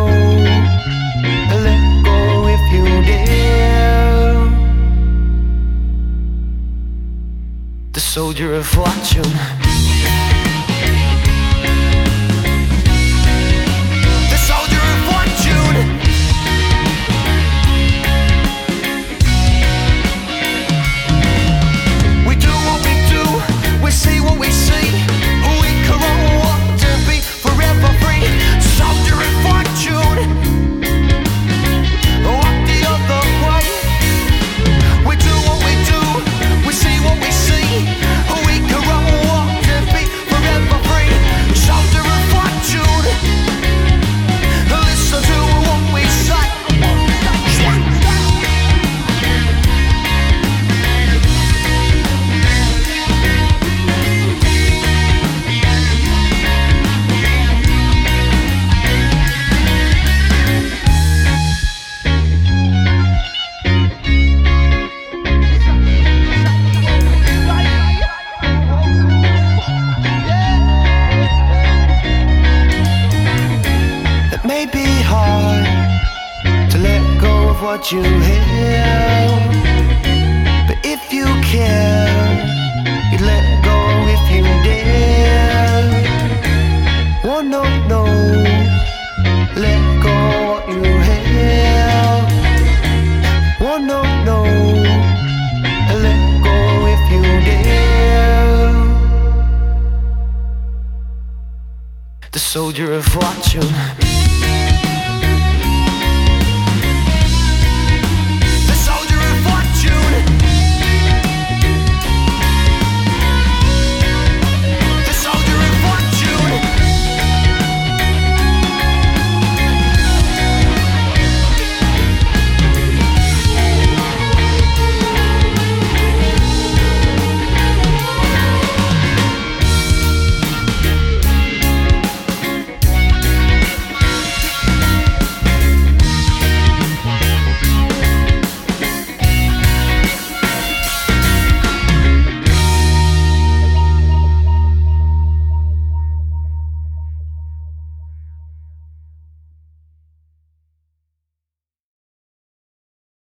Let go if you dare. The soldier of fortune. The soldier of fortune. We do what we do, we see what we see. We can walk to be forever free. Soldier of fortune. Walk the other way. We do what we do, we see what we see. We can walk to be forever free. Soldier of fortune. Listen to what we say. It may be hard to let go of what you held, but if you care, you'd let go if you dare. Oh no, no, let go what you held. Oh no, no, let go if you dare. The soldier of fortune.